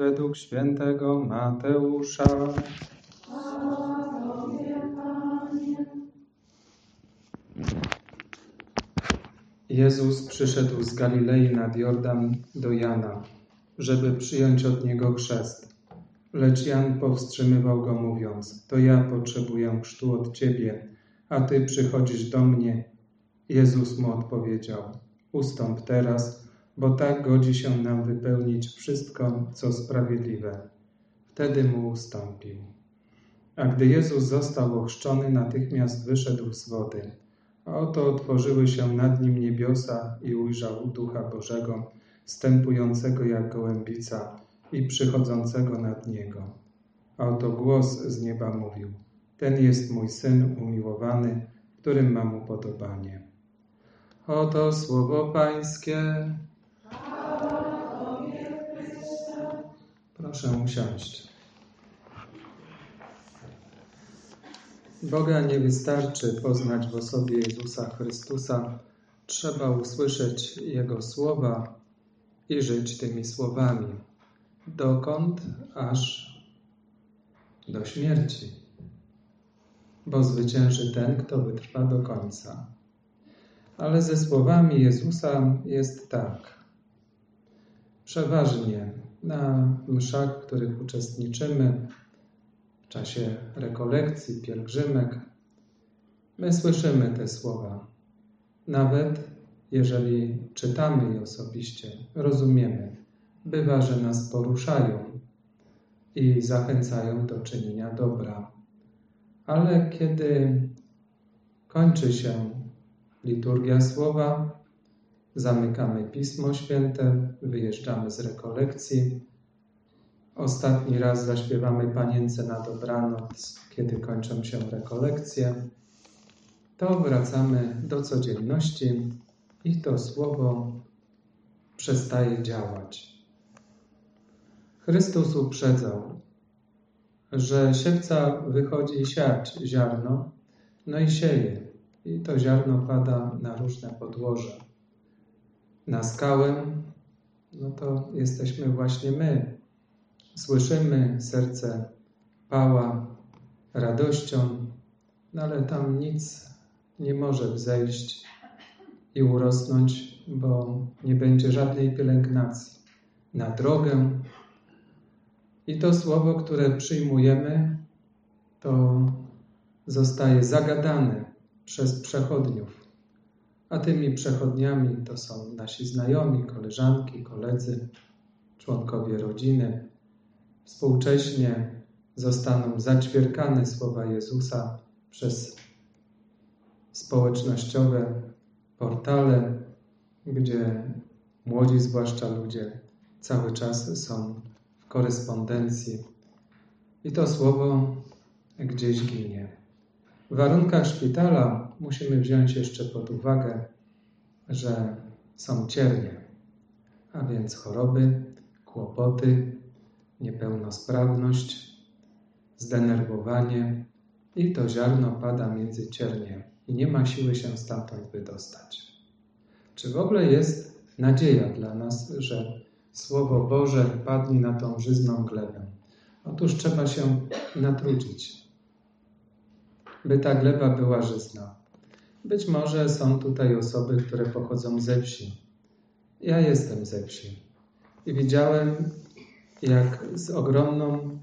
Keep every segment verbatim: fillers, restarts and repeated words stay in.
według świętego Mateusza. Jezus przyszedł z Galilei nad Jordan do Jana, żeby przyjąć od niego chrzest. Lecz Jan powstrzymywał go, mówiąc: to ja potrzebuję chrztu od ciebie, a ty przychodzisz do mnie. Jezus mu odpowiedział: ustąp teraz, bo tak godzi się nam wypełnić wszystko, co sprawiedliwe. Wtedy mu ustąpił. A gdy Jezus został ochrzczony, natychmiast wyszedł z wody. A oto otworzyły się nad nim niebiosa i ujrzał Ducha Bożego, stępującego jak gołębica i przychodzącego nad niego. A oto głos z nieba mówił: ten jest mój Syn umiłowany, w którym mam upodobanie. Oto słowo Pańskie. Proszę usiąść. Boga nie wystarczy poznać w osobie Jezusa Chrystusa. Trzeba usłyszeć Jego słowa i żyć tymi słowami. Dokąd? Aż do śmierci. Bo zwycięży ten, kto wytrwa do końca. Ale ze słowami Jezusa jest tak. Przeważnie na mszach, w których uczestniczymy, w czasie rekolekcji, pielgrzymek, my słyszymy te słowa. Nawet jeżeli czytamy je osobiście, rozumiemy, bywa, że nas poruszają i zachęcają do czynienia dobra. Ale kiedy kończy się liturgia słowa, zamykamy Pismo Święte, wyjeżdżamy z rekolekcji, ostatni raz zaśpiewamy Panience na dobranoc, kiedy kończą się rekolekcje, to wracamy do codzienności i to słowo przestaje działać. Chrystus uprzedzał, że siewca wychodzi siać ziarno, no i sieje. I to ziarno pada na różne podłoże. Na skałę, no to jesteśmy właśnie my. Słyszymy, serce pała radością, no ale tam nic nie może wzejść i urosnąć, bo nie będzie żadnej pielęgnacji. Na drogę. I to słowo, które przyjmujemy, to zostaje zagadane przez przechodniów. A tymi przechodniami to są nasi znajomi, koleżanki, koledzy, członkowie rodziny. Współcześnie zostaną zaćwierkane słowa Jezusa przez społecznościowe portale, gdzie młodzi, zwłaszcza ludzie, cały czas są w korespondencji. I to słowo gdzieś ginie. W warunkach szpitala musimy wziąć jeszcze pod uwagę, że są ciernie, a więc choroby, kłopoty, niepełnosprawność, zdenerwowanie i to ziarno pada między ciernie i nie ma siły się stamtąd wydostać. Czy w ogóle jest nadzieja dla nas, że Słowo Boże padnie na tą żyzną glebę? Otóż trzeba się natrudzić, by ta gleba była żyzna. Być może są tutaj osoby, które pochodzą ze wsi. Ja jestem ze wsi i widziałem, jak z ogromną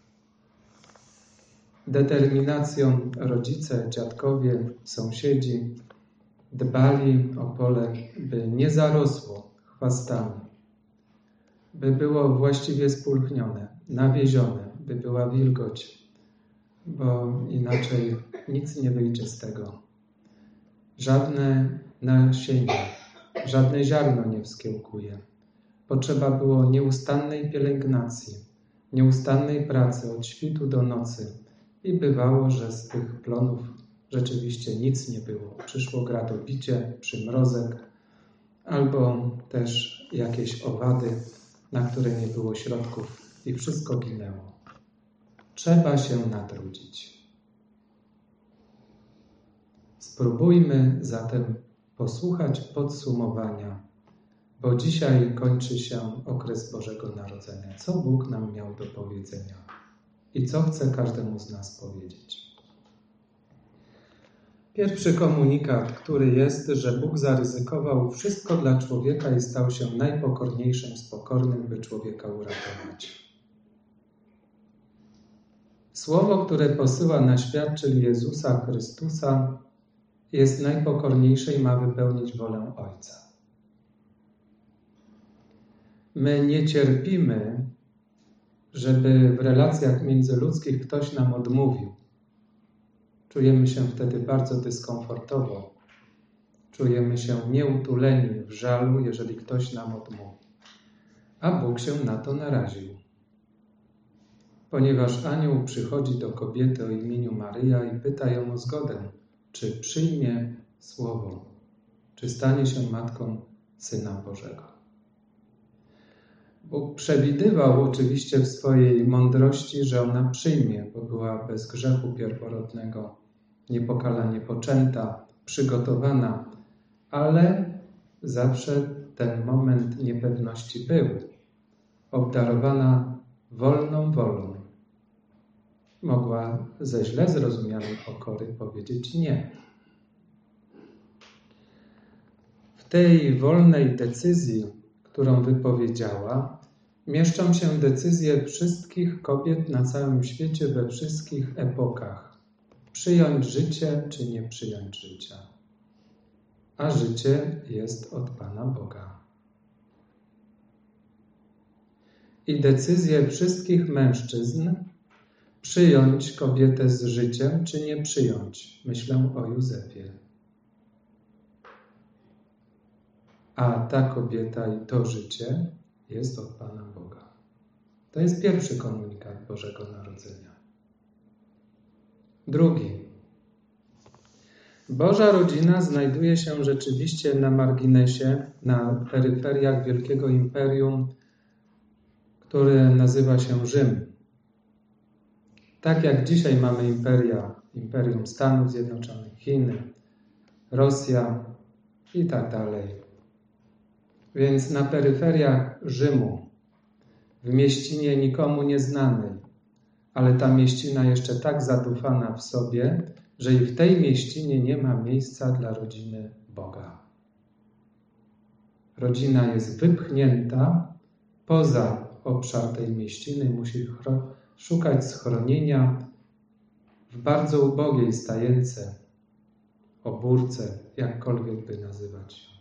determinacją rodzice, dziadkowie, sąsiedzi dbali o pole, by nie zarosło chwastami, by było właściwie spulchnione, nawiezione, by była wilgoć, bo inaczej nic nie wyjdzie z tego. Żadne nasienie, żadne ziarno nie wskiełkuje. Potrzeba było nieustannej pielęgnacji, nieustannej pracy od świtu do nocy i bywało, że z tych plonów rzeczywiście nic nie było. Przyszło gradobicie, przymrozek albo też jakieś owady, na które nie było środków i wszystko ginęło. Trzeba się natrudzić. Spróbujmy zatem posłuchać podsumowania bo dzisiaj kończy się okres Bożego Narodzenia. Co Bóg nam miał do powiedzenia i co chce każdemu z nas powiedzieć? Pierwszy komunikat, który jest, że Bóg zaryzykował wszystko dla człowieka i stał się najpokorniejszym z pokornych, by człowieka uratować. Słowo, które posyła na świat, czyli Jezusa Chrystusa, jest najpokorniejsze i ma wypełnić wolę Ojca. My nie cierpimy, żeby w relacjach międzyludzkich ktoś nam odmówił. Czujemy się wtedy bardzo dyskomfortowo. Czujemy się nieutuleni w żalu, jeżeli ktoś nam odmówi. A Bóg się na to naraził. Ponieważ anioł przychodzi do kobiety o imieniu Maryja i pyta ją o zgodę, czy przyjmie słowo, czy stanie się matką Syna Bożego. Bóg przewidywał oczywiście w swojej mądrości, że ona przyjmie, bo była bez grzechu pierworodnego, niepokalanie poczęta, przygotowana, ale zawsze ten moment niepewności był. Obdarowana wolną wolą. Mogła ze źle zrozumianej pokory powiedzieć nie. W tej wolnej decyzji, którą wypowiedziała, mieszczą się decyzje wszystkich kobiet na całym świecie, we wszystkich epokach. Przyjąć życie, czy nie przyjąć życia. A życie jest od Pana Boga. I decyzje wszystkich mężczyzn przyjąć kobietę z życiem, czy nie przyjąć. Myślę o Józefie. A ta kobieta i to życie jest od Pana Boga. To jest pierwszy komunikat Bożego Narodzenia. Drugi. Boża rodzina znajduje się rzeczywiście na marginesie, na peryferiach wielkiego imperium, które nazywa się Rzym. Tak jak dzisiaj mamy imperia, Imperium Stanów Zjednoczonych, Chiny, Rosja i tak dalej. Więc na peryferiach Rzymu, w mieścinie nikomu nieznanej, ale ta mieścina jeszcze tak zadufana w sobie, że i w tej mieścinie nie ma miejsca dla rodziny Boga. Rodzina jest wypchnięta poza obszar tej mieściny, musi szukać schronienia w bardzo ubogiej stajence, obórce, jakkolwiek by nazywać.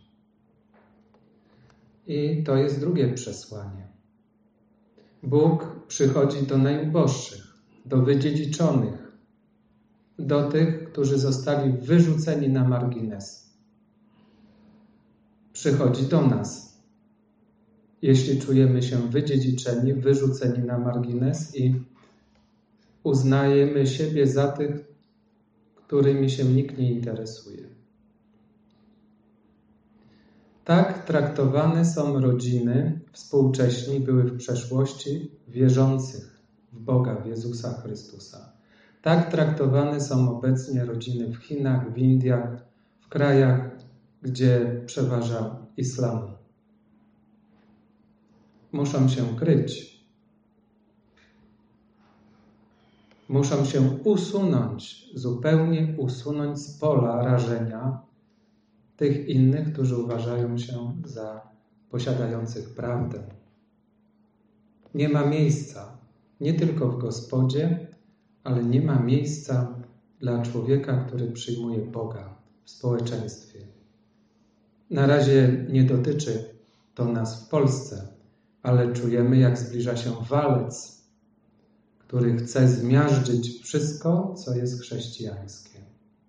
I to jest drugie przesłanie. Bóg przychodzi do najuboższych, do wydziedziczonych, do tych, którzy zostali wyrzuceni na margines. Przychodzi do nas, jeśli czujemy się wydziedziczeni, wyrzuceni na margines i uznajemy siebie za tych, którymi się nikt nie interesuje. Tak traktowane są rodziny współcześni, były w przeszłości wierzących w Boga, w Jezusa Chrystusa. Tak traktowane są obecnie rodziny w Chinach, w Indiach, w krajach, gdzie przeważa islam. Muszą się kryć. Muszą się usunąć, zupełnie usunąć z pola rażenia tych innych, którzy uważają się za posiadających prawdę. Nie ma miejsca, nie tylko w gospodzie, ale nie ma miejsca dla człowieka, który przyjmuje Boga w społeczeństwie. Na razie nie dotyczy to nas w Polsce, ale czujemy, jak zbliża się walec, który chce zmiażdżyć wszystko, co jest chrześcijańskie.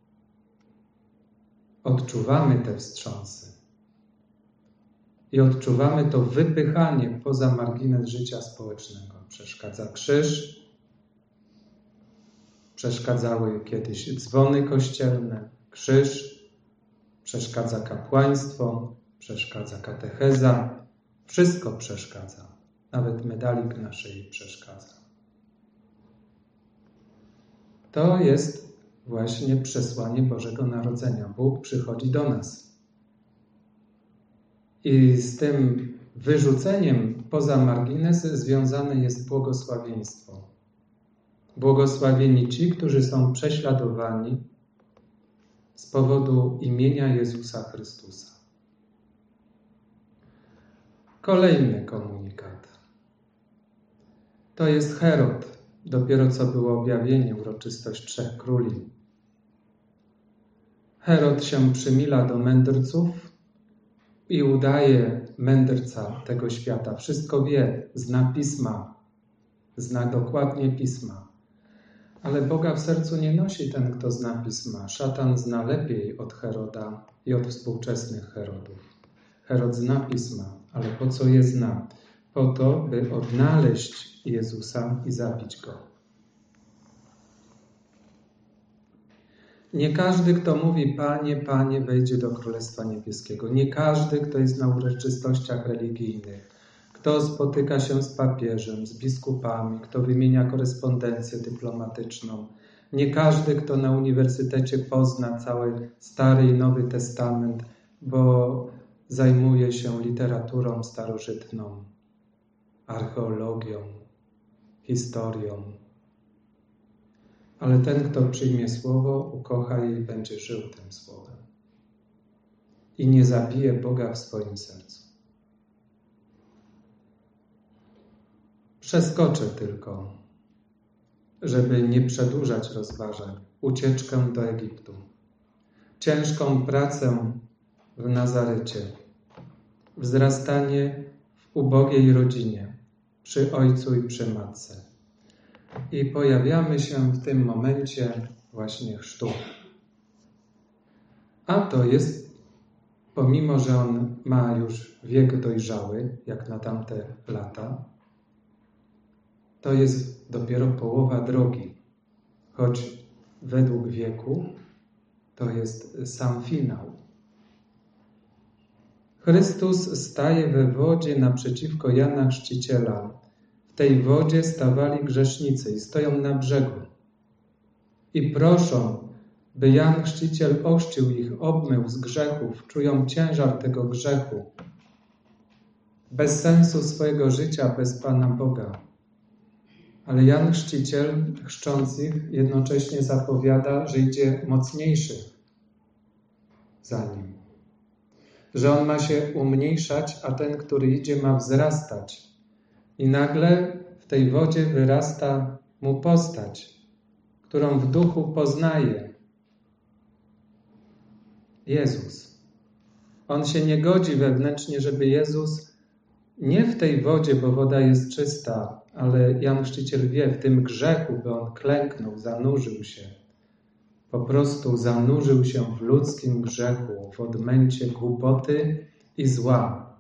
Odczuwamy te wstrząsy i odczuwamy to wypychanie poza margines życia społecznego. Przeszkadza krzyż, przeszkadzały kiedyś dzwony kościelne, krzyż, przeszkadza kapłaństwo, przeszkadza katecheza, wszystko przeszkadza, nawet medalik na szyi przeszkadza. To jest właśnie przesłanie Bożego Narodzenia. Bóg przychodzi do nas. I z tym wyrzuceniem poza margines związane jest błogosławieństwo. Błogosławieni ci, którzy są prześladowani z powodu imienia Jezusa Chrystusa. Kolejny komunikat. To jest Herod. Dopiero co było objawienie, uroczystość Trzech Króli. Herod się przymila do mędrców i udaje mędrca tego świata. Wszystko wie, zna pisma, zna dokładnie pisma. Ale Boga w sercu nie nosi ten, kto zna pisma. Szatan zna lepiej od Heroda i od współczesnych Herodów. Herod zna pisma, ale po co je zna? Po to, by odnaleźć Jezusa i zabić Go. Nie każdy, kto mówi Panie, Panie, wejdzie do Królestwa Niebieskiego. Nie każdy, kto jest na uroczystościach religijnych, kto spotyka się z papieżem, z biskupami, kto wymienia korespondencję dyplomatyczną. Nie każdy, kto na uniwersytecie pozna cały Stary i Nowy Testament, bo zajmuje się literaturą starożytną, archeologią, historią. Ale ten, kto przyjmie Słowo, ukocha je i będzie żył tym Słowem. I nie zabije Boga w swoim sercu. Przeskoczę tylko, żeby nie przedłużać rozważań, ucieczkę do Egiptu, ciężką pracę w Nazarecie, wzrastanie w ubogiej rodzinie, przy ojcu i przy matce. I pojawiamy się w tym momencie właśnie chrztu. A to jest, pomimo że on ma już wiek dojrzały, jak na tamte lata, to jest dopiero połowa drogi, choć według wieku to jest sam finał. Chrystus staje we wodzie naprzeciwko Jana Chrzciciela. W tej wodzie stawali grzesznicy i stoją na brzegu i proszą, by Jan Chrzciciel ochrzcił ich, obmył z grzechów, czują ciężar tego grzechu, bez sensu swojego życia, bez Pana Boga. Ale Jan Chrzciciel, chrzcząc ich, jednocześnie zapowiada, że idzie mocniejszy za nim. Że on ma się umniejszać, a ten, który idzie, ma wzrastać. I nagle w tej wodzie wyrasta mu postać, którą w duchu poznaje. Jezus. On się nie godzi wewnętrznie, żeby Jezus nie w tej wodzie, bo woda jest czysta, ale Jan Chrzciciel wie, w tym grzechu, by on klęknął, zanurzył się. Po prostu zanurzył się w ludzkim grzechu, w odmęcie głupoty i zła.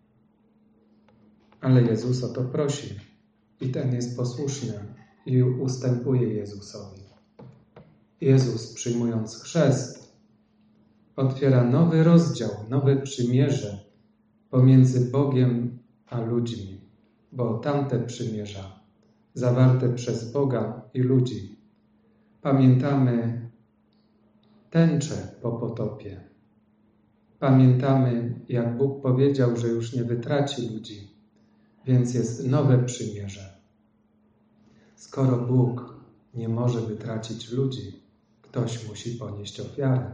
Ale Jezus o to prosi i ten jest posłuszny i ustępuje Jezusowi. Jezus, przyjmując chrzest, otwiera nowy rozdział, nowe przymierze pomiędzy Bogiem a ludźmi, bo tamte przymierza zawarte przez Boga i ludzi. Pamiętamy tęczę po potopie. Pamiętamy, jak Bóg powiedział, że już nie wytraci ludzi, więc jest nowe przymierze. Skoro Bóg nie może wytracić ludzi, ktoś musi ponieść ofiarę.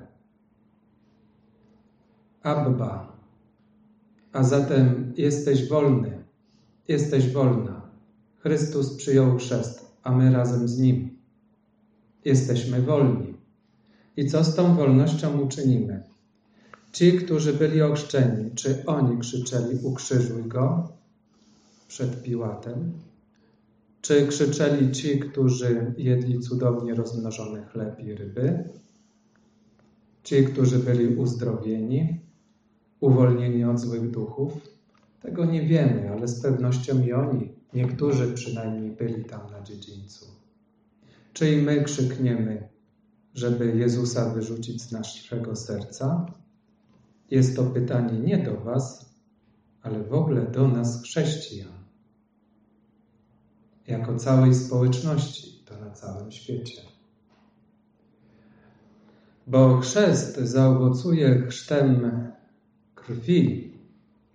Abba, a zatem jesteś wolny, jesteś wolna. Chrystus przyjął chrzest, a my razem z Nim. Jesteśmy wolni. I co z tą wolnością uczynimy? Ci, którzy byli ochrzczeni, czy oni krzyczeli ukrzyżuj Go przed Piłatem? Czy krzyczeli ci, którzy jedli cudownie rozmnożony chleb i ryby? Ci, którzy byli uzdrowieni, uwolnieni od złych duchów? Tego nie wiemy, ale z pewnością i oni, niektórzy przynajmniej, byli tam na dziedzińcu. Czy i my krzykniemy, żeby Jezusa wyrzucić z naszego serca? Jest to pytanie nie do was, ale w ogóle do nas, chrześcijan. Jako całej społeczności, to na całym świecie. Bo chrzest zaowocuje chrztem krwi,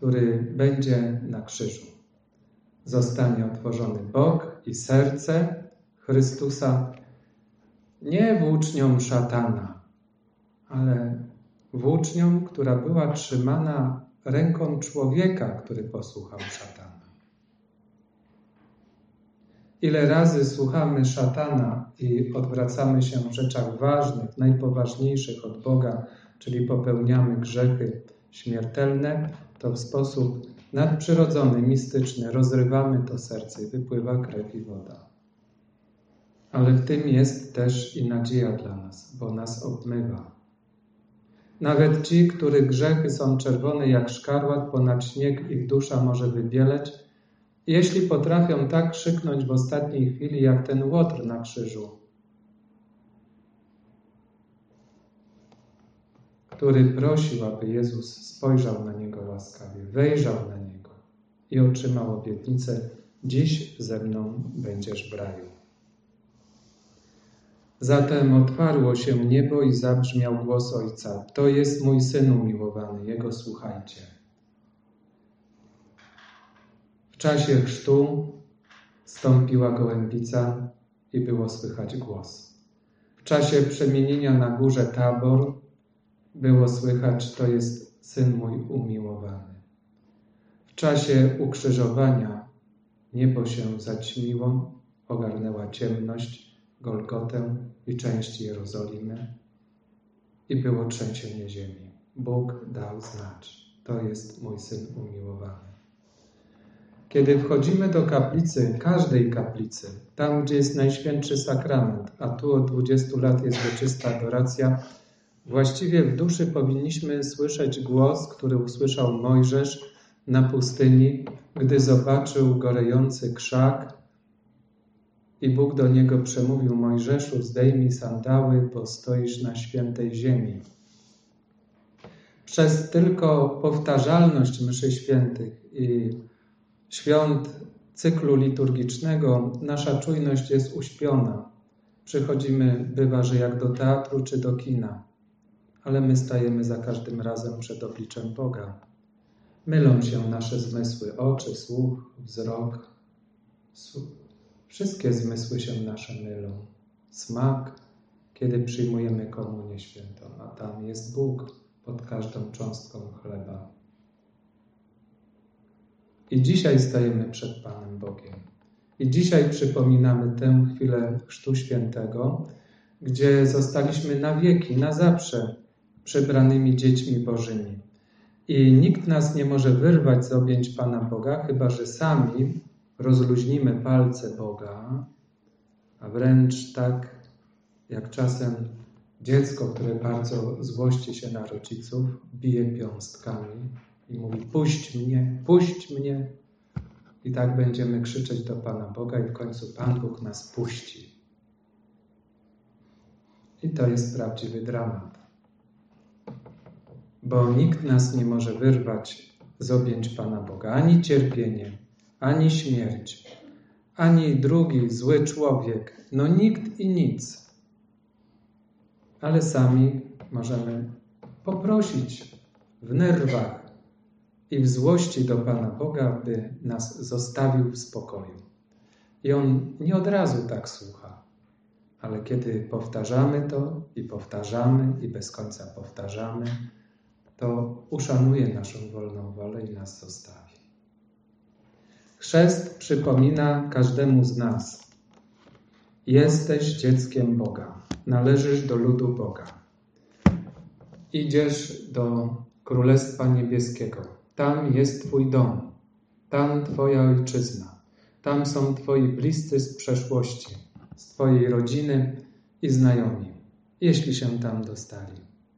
który będzie na krzyżu. Zostanie otworzony bok i serce Chrystusa nie włócznią szatana, ale włócznią, która była trzymana ręką człowieka, który posłuchał szatana. Ile razy słuchamy szatana i odwracamy się w rzeczach ważnych, najpoważniejszych od Boga, czyli popełniamy grzechy śmiertelne, to w sposób nadprzyrodzony, mistyczny rozrywamy to serce i wypływa krew i woda. Ale w tym jest też i nadzieja dla nas, bo nas obmywa. Nawet ci, których grzechy są czerwone jak szkarłat, ponad śnieg ich dusza może wybieleć, jeśli potrafią tak krzyknąć w ostatniej chwili, jak ten łotr na krzyżu, który prosił, aby Jezus spojrzał na niego łaskawie, wejrzał na niego i otrzymał obietnicę: dziś ze mną będziesz w raju. Zatem otwarło się niebo i zabrzmiał głos Ojca: to jest mój Syn umiłowany, Jego słuchajcie. W czasie chrztu stąpiła gołębica i było słychać głos. W czasie przemienienia na górze Tabor było słychać: to jest Syn mój umiłowany. W czasie ukrzyżowania niebo się zaćmiło, ogarnęła ciemność, Golgotę i część Jerozolimy i było trzęsienie ziemi. Bóg dał znać: to jest mój Syn umiłowany. Kiedy wchodzimy do kaplicy, każdej kaplicy, tam gdzie jest Najświętszy Sakrament, a tu od dwudziestu lat jest wieczysta adoracja, właściwie w duszy powinniśmy słyszeć głos, który usłyszał Mojżesz na pustyni, gdy zobaczył gorejący krzak i Bóg do niego przemówił: Mojżeszu, zdejmij sandały, bo stoisz na świętej ziemi. Przez tylko powtarzalność mszy świętych i świąt cyklu liturgicznego nasza czujność jest uśpiona. Przychodzimy, bywa, że jak do teatru czy do kina, ale my stajemy za każdym razem przed obliczem Boga. Mylą się nasze zmysły, oczy, słuch, wzrok. Wszystkie zmysły się nasze mylą. Smak, kiedy przyjmujemy komunię świętą, a tam jest Bóg pod każdą cząstką chleba. I dzisiaj stajemy przed Panem Bogiem. I dzisiaj przypominamy tę chwilę Chrztu Świętego, gdzie zostaliśmy na wieki, na zawsze przybranymi dziećmi Bożymi. I nikt nas nie może wyrwać z objęć Pana Boga, chyba że sami rozluźnimy palce Boga, a wręcz tak jak czasem dziecko, które bardzo złości się na rodziców, bije piąstkami i mówi: puść mnie, puść mnie. I tak będziemy krzyczeć do Pana Boga i w końcu Pan Bóg nas puści. I to jest prawdziwy dramat. Bo nikt nas nie może wyrwać z objęć Pana Boga. Ani cierpienie, ani śmierć, ani drugi zły człowiek. No nikt i nic. Ale sami możemy poprosić w nerwach i w złości do Pana Boga, by nas zostawił w spokoju. I On nie od razu tak słucha, ale kiedy powtarzamy to i powtarzamy i bez końca powtarzamy, to uszanuje naszą wolną wolę i nas zostawi. Chrzest przypomina każdemu z nas: jesteś dzieckiem Boga, należysz do ludu Boga. Idziesz do Królestwa Niebieskiego. Tam jest Twój dom, tam Twoja ojczyzna, tam są Twoi bliscy z przeszłości, z Twojej rodziny i znajomi, jeśli się tam dostali.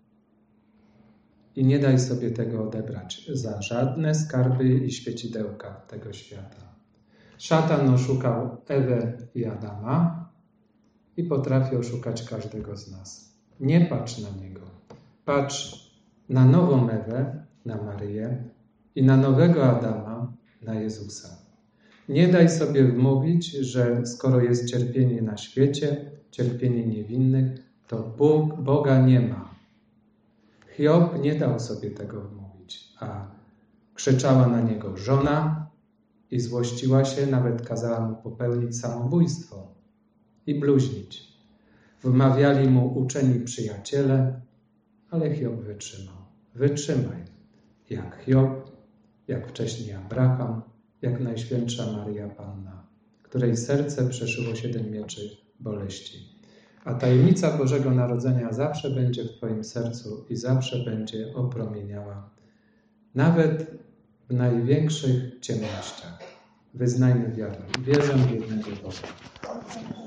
I nie daj sobie tego odebrać za żadne skarby i świecidełka tego świata. Szatan oszukał Ewę i Adama i potrafi oszukać każdego z nas. Nie patrz na niego. Patrz na nową Ewę, na Maryję i na nowego Adama, na Jezusa. Nie daj sobie wmówić, że skoro jest cierpienie na świecie, cierpienie niewinnych, to Bóg, Boga nie ma. Hiob nie dał sobie tego wmówić, a Krzyczała na niego żona i złościła się, nawet kazała mu popełnić samobójstwo i bluźnić. Wmawiali mu uczeni przyjaciele, ale Hiob wytrzymał. Wytrzymaj, jak Hiob, jak wcześniej Abraham, jak Najświętsza Maryja Panna, której serce przeszyło siedem mieczy boleści. A tajemnica Bożego Narodzenia zawsze będzie w Twoim sercu i zawsze będzie opromieniała, nawet w największych ciemnościach. Wyznajmy wiarę. Wierzę w jednego Boga.